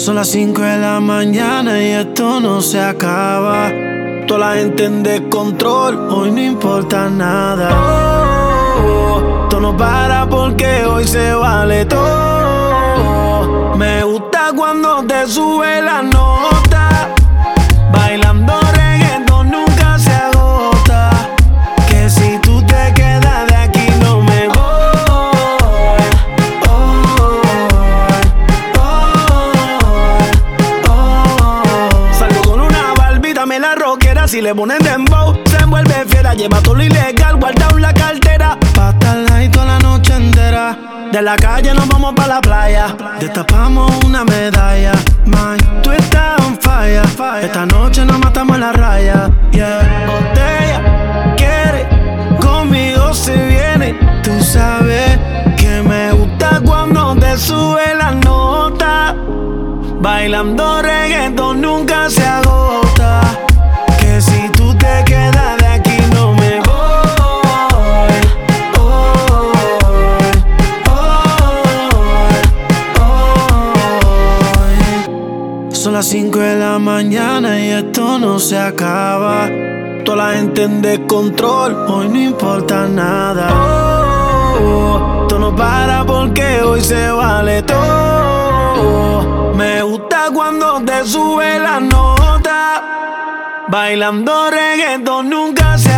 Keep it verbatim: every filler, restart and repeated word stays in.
Son las cinco de la mañana y esto no se acaba. Toda la gente en descontrol, hoy no importa nada. Oh, todo no para porque hoy se vale todo. Me gusta cuando te sube la nota. Bailando reggaetón nunca se agota. Que si tú te quedas de aquí no me voy. La rockera, si le ponen dembow, se envuelve fiera. Lleva todo lo ilegal, guardado en la cartera. Pa' estar ahí toda la noche entera. De la calle nos vamos pa' la playa. Destapamos una medalla. Man, tú estás on fire. Esta noche nos matamos en la raya. Yeah, botella, quiere, conmigo se viene. Tú sabes que me gusta cuando te sube la nota. Bailando reggaetón nunca se agota. Que si tú te quedas de aquí no me voy. Oh, oh, oh. Son las cinco de la mañana y esto no se acaba. Toda la gente en descontrol, hoy no importa nada. Oh, todo no para porque hoy se vale todo. Me gusta cuando te sube la nota. Bailando reggaetón nunca se